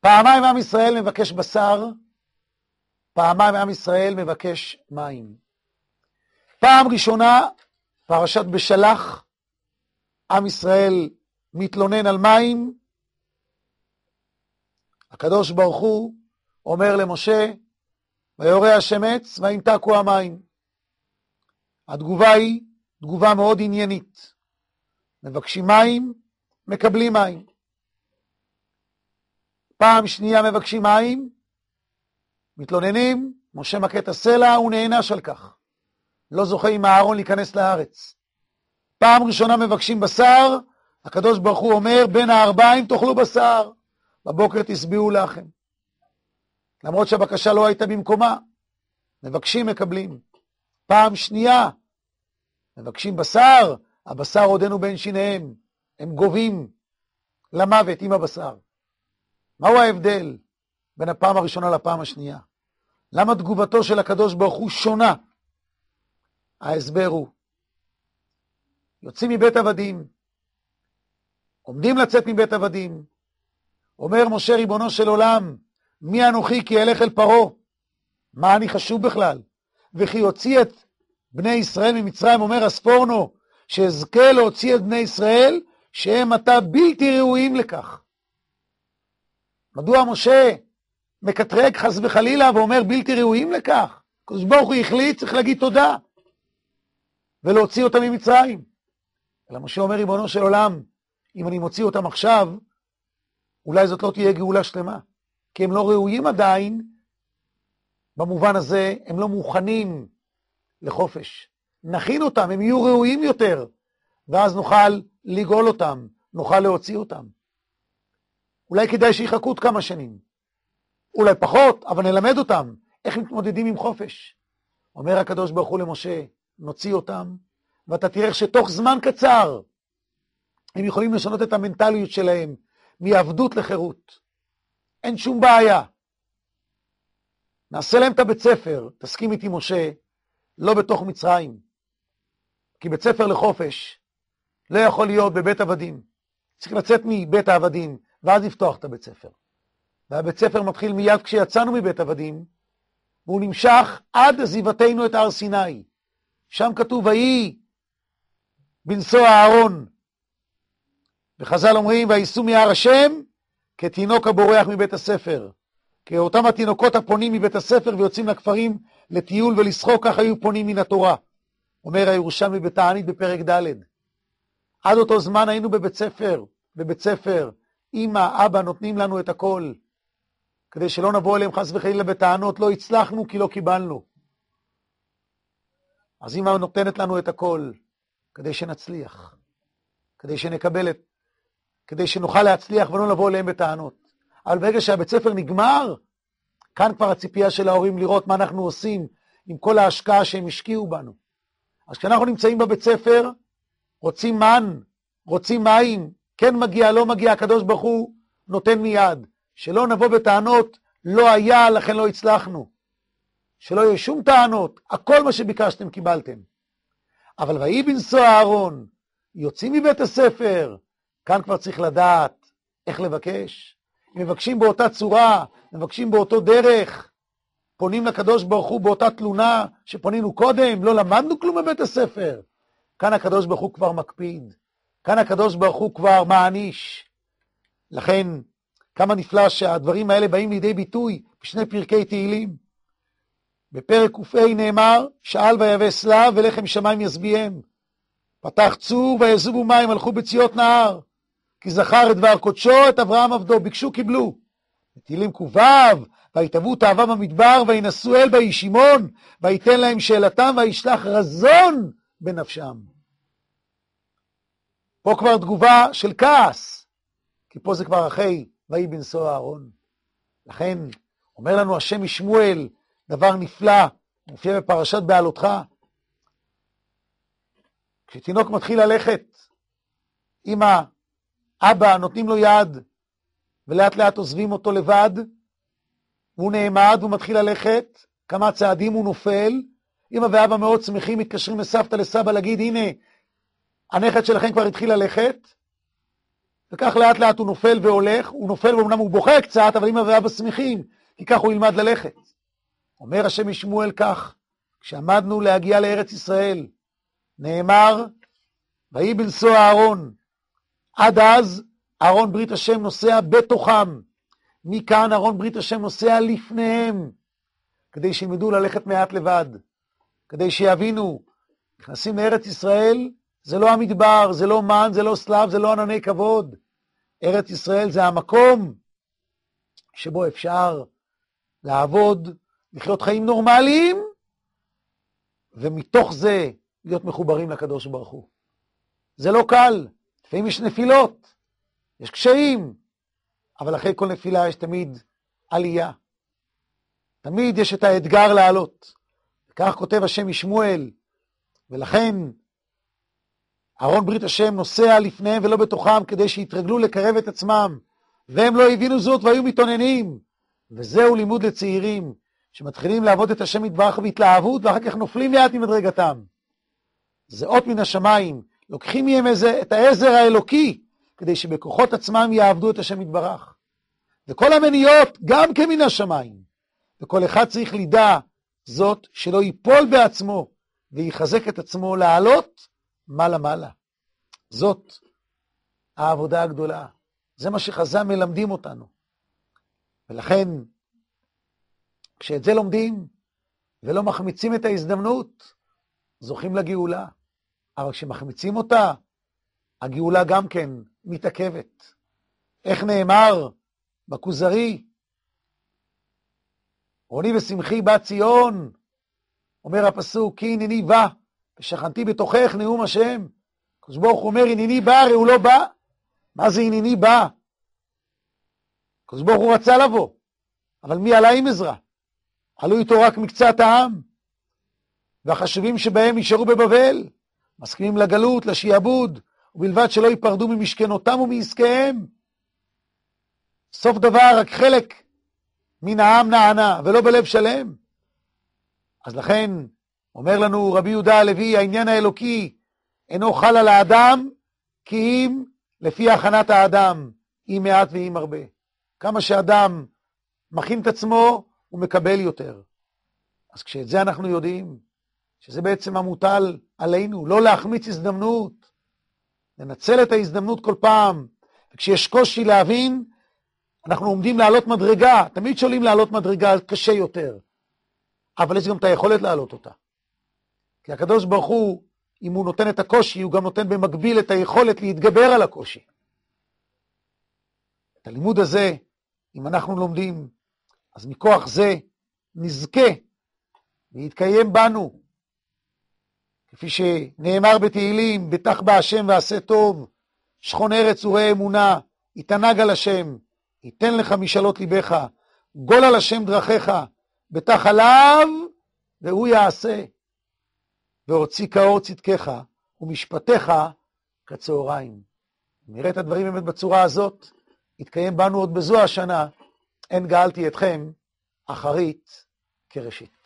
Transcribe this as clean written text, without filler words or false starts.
פעמיים עם ישראל מבקש בשר, פעמיים עם ישראל מבקש מים. פעם ראשונה, פרשת בשלח, עם ישראל מתלונן על מים, הקדוש ברוך הוא אומר למשה, ויורא השם עץ וימתקו המים. התגובה היא תגובה מאוד עניינית. מבקשים מים, מקבלים מים. פעם שנייה מבקשים מים, מתלוננים, משה מכה את הסלע, הוא נענש על כך. לא זוכה עם אהרון להיכנס לארץ. פעם ראשונה מבקשים בשר, הקדוש ברוך הוא אומר, בין הארבעים תאכלו בשר, בבוקר תשביעו לחם. למרות שהבקשה לא הייתה במקומה, מבקשים, מקבלים. פעם שנייה, מבקשים בשר, הבשר עודנו בין שיניהם, הם גובים למוות עם הבשר. מהו ההבדל בין הפעם הראשונה לפעם השנייה? למה תגובתו של הקדוש ברוך הוא שונה? ההסבר הוא, יוצאים מבית עבדים, עומדים לצאת מבית עבדים, אומר משה ריבונו של עולם, מי אנוכי כי אלך אל פרעה? מה אני חשוב בכלל? וכי יוציא את בני ישראל ממצרים, אומר הספורנו, שאזכה להוציא את בני ישראל, שהם עתה בלתי ראויים לכך. מדוע משה מקטרג חס וחלילה ואומר בלתי ראויים לכך? הקדוש ברוך הוא החליט, צריך להגיד תודה, ולהוציא אותם ממצרים. אלא משה אומר ריבונו של עולם, אם אני מוציא אותם עכשיו, אולי זאת לא תהיה גאולה שלמה, כי הם לא ראויים עדיין, במובן הזה הם לא מוכנים לחופש. נכין אותם, הם יהיו ראויים יותר, ואז נוכל לגאול אותם, נוכל להוציא אותם. אולי כדאי שיחכו עוד כמה שנים, אולי פחות, אבל נלמד אותם איך מתמודדים עם חופש. אומר הקדוש ברוך הוא למשה, נוציא אותם, ואתה תראה שתוך זמן קצר, הם יכולים לשנות את המנטליות שלהם, מעבדות לחירות. אין שום בעיה. נעשה להם את הבית ספר, תסכים איתי משה, לא בתוך מצרים. כי בית ספר לחופש לא יכול להיות בבית עבדים. צריך לצאת מבית העבדים, ואז לפתוח את הבית ספר. והבית ספר מתחיל מיד כשיצאנו מבית עבדים, והוא נמשך עד עזיבתנו את הר סיני. שם כתוב, ויהי בנשוא אהרון. וחז"ל אומרים, וייסעו מהר השם, כתינוק הבורח מבית הספר. כי אותם התינוקות הפונים מבית הספר ויוצאים לכפרים לטיול ולשחוק, כך היו פונים מן התורה. אומר הירושלמי בתענית בפרק ד'. עד אותו זמן היינו בבית ספר, אמא, אבא נותנים לנו את הכל, כדי שלא נבוא אליהם חס וחלילה בטענות, לא הצלחנו כי לא קיבלנו. אז אמא נותנת לנו את הכל, כדי שנצליח, כדי שנקבל כדי שנוכל להצליח ולא נבוא אליהם בטענות. אבל ברגע שהבית ספר נגמר, כאן כבר הציפייה של ההורים לראות מה אנחנו עושים עם כל ההשקעה שהם השקיעו בנו. אז כשאנחנו נמצאים בבית ספר, רוצים מן, רוצים מים, כן מגיע, לא מגיע, הקדוש ברוך הוא נותן מיד. שלא נבוא בטענות, לא היה, לכן לא הצלחנו. שלא יהיו שום טענות, הכל מה שביקשתם קיבלתם. אבל ויהי בנשוא אהרון, יוצאים מבית הספר, כאן כבר צריך לדעת איך לבקש. אם מבקשים באותה צורה, מבקשים באותו דרך, פונים לקדוש ברוך הוא באותה תלונה שפנינו קודם, לא למדנו כלום בבית הספר. כאן הקדוש ברוך הוא כבר מקפיד, כאן הקדוש ברוך הוא כבר מעניש. לכן, כמה נפלא שהדברים האלה באים לידי ביטוי בשני פרקי תהילים. בפרק ק"ה נאמר, שאל ויבש לב ולחם שמיים ישביעם. פתח צור ויזובו מים, הלכו בציות נהר. כי זכר את דבר קודשו, את אברהם עבדו, ביקשו קיבלו. בתהילים ק"ו, ויתבעו תאווה במדבר, וינשאו אל באי שמעון, ויתן להם שאלתם, וישלח רזון בנפשם. פה כבר תגובה של כעס, כי פה זה כבר אחרי ויהי בנשוא אהרון. לכן אומר לנו השם משמואל, דבר נפלא, מופיע בפרשת בעלותך. כשתינוק מתחיל ללכת, אמא, אבא נותנים לו יד, ולאט לאט עוזבים אותו לבד, והוא נעמד, והוא מתחיל ללכת, כמה צעדים הוא נופל, אמא ואבא מאוד שמחים, מתקשרים לסבתא לסבא להגיד, הנה, הנכד שלכם כבר התחיל ללכת, וכך לאט לאט הוא נופל והולך, הוא נופל ואומנם הוא בוכה קצת, אבל אמא ואבא שמחים, כי כך הוא ילמד ללכת. אומר השם משמואל כך, כשעמדנו להגיע לארץ ישראל, נאמר, ויהי בנשוא אהרון, עד אז אהרון ברית השם נוסע בתוכם, מכאן אהרון ברית השם נוסע לפניהם, כדי שילמדו ללכת מעט לבד, כדי שיבינו, נכנסים לארץ ישראל, זה לא המדבר, זה לא מן, זה לא סלב, זה לא ענני כבוד. ארץ ישראל זה המקום שבו אפשר לעבוד, לחיות חיים נורמליים, ומתוך זה להיות מחוברים לקדוש ברוך הוא. זה לא קל, לפעמים יש נפילות, יש קשיים, אבל אחרי כל נפילה יש תמיד עלייה. תמיד יש את האתגר לעלות. כך כותב השם משמואל, ולכן אהרון ברית השם נוסע לפניהם ולא בתוכם, כדי שיתרגלו לקרב את עצמם, והם לא הבינו זאת והיו מתעוננים. וזהו לימוד לצעירים, שמתחילים לעבוד את השם יתברך בהתלהבות, ואחר כך נופלים לאט ממדרגתם. זה אות מן השמיים, לוקחים מהם את העזר האלוקי, כדי שבכוחות עצמם יעבדו את השם יתברך. וכל המניות גם כמן השמיים, וכל אחד צריך לדע זאת שלא ייפול בעצמו, ויחזק את עצמו לעלות מעלה מעלה. זאת העבודה הגדולה. זה מה שחז"ל מלמדים אותנו. ולכן, כשאת זה לומדים, ולא מחמיצים את ההזדמנות, זוכים לגאולה. אבל כשמחמיצים אותה, הגאולה גם כן מתעכבת. איך נאמר בכוזרי? רוני ושמחי בת ציון, אומר הפסוק, כי הנני בא, ושכנתי בתוכך נאום השם. הקדוש ברוך הוא אומר, הנני בא, הרי הוא לא בא. מה זה הנני בא? הקדוש ברוך הוא רצה לבוא, אבל מי עלה עם עזרה? עלו איתו רק מקצת העם, והחשובים שבהם יישארו בבבל, מסכימים לגלות, לשיעבוד, ובלבד שלא ייפרדו ממשכנותם ומעסקיהם. סוף דבר, רק חלק מן העם נענה, ולא בלב שלם. אז לכן, אומר לנו רבי יהודה הלוי, העניין האלוקי אינו חל על האדם, כי אם לפי הכנת האדם, אם מעט ואם הרבה. כמה שאדם מכין את עצמו, הוא מקבל יותר. אז כשאת זה אנחנו יודעים, שזה בעצם המוטל עלינו, לא להחמיץ הזדמנות, לנצל את ההזדמנות כל פעם, וכשיש קושי להבין, אנחנו עומדים לעלות מדרגה, תמיד שואלים לעלות מדרגה קשה יותר, אבל יש גם את היכולת לעלות אותה. כי הקדוש ברוך הוא, אם הוא נותן את הקושי, הוא גם נותן במקביל את היכולת להתגבר על הקושי. את הלימוד הזה, אם אנחנו לומדים, אז מכוח זה נזכה להתקיים בנו, כפי שנאמר בתהילים, בטח בהשם ועשה טוב, שכון ארץ וראה אמונה, יתענג על השם, ייתן לך משאלות ליבך, גול על השם דרכיך, בטח עליו והוא יעשה, והוציא כאור צדקך ומשפטיך כצהריים. נראה את הדברים באמת בצורה הזאת, יתקיים בנו עוד בזו השנה, אין גאלתי אתכם אחרית כראשית.